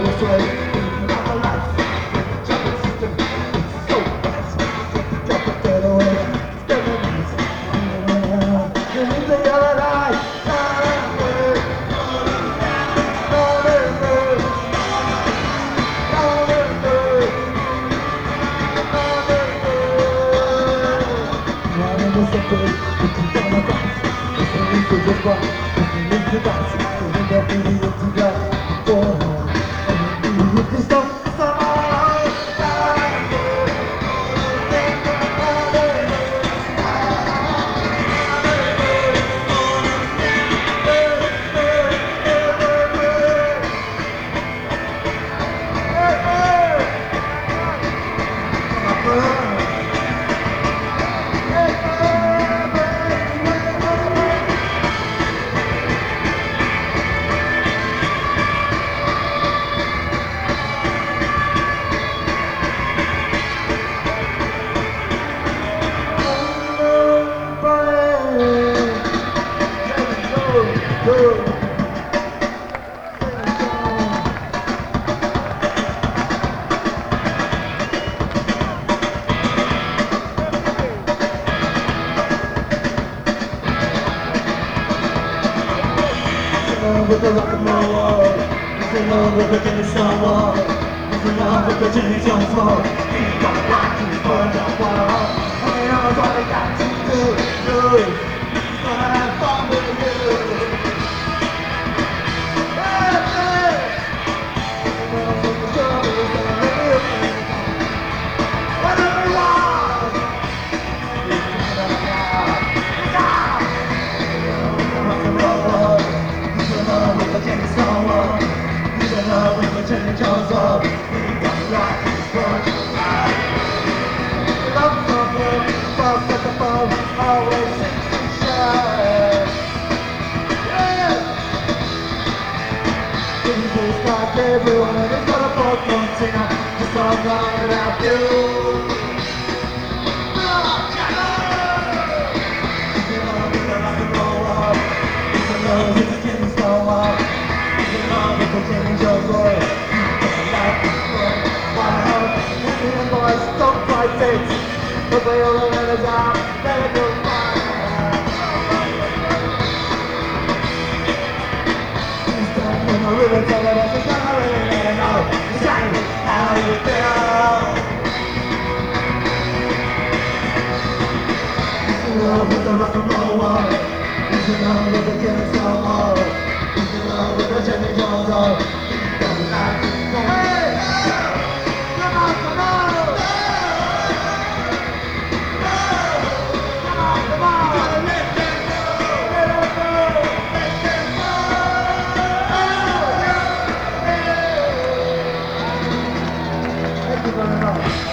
With the rock and roll wall, it's in love with the Kennesaw wall, it's in love with the Jimmy Jones wall. You got a right to burn that wall. I mean, I'm what I got to do. It's gonna have fun with you. Hey, hey. Whatever you want. Rock and roll wall. With the Kennesaw wall, he's in love with the Jimmy Jones wall. He got the right to burn the light. Love the book, fuck at the phone, always seems to shine. Yeah! This like everyone is got a book from Tina, just all gone without you. He's in love with the rock and roll wall, he's in love with the Kennesaw wall. Jimmy Jones boy, Indian boys don't fight things, but they all know the job, they do fine. He's done when I really tell it, I just don't really know exactly how you feel. He's in love with the rock and roll wall, he's in love with the Kennesaw wall, he's in love with the Jimmy Jones wall. Thank you very much.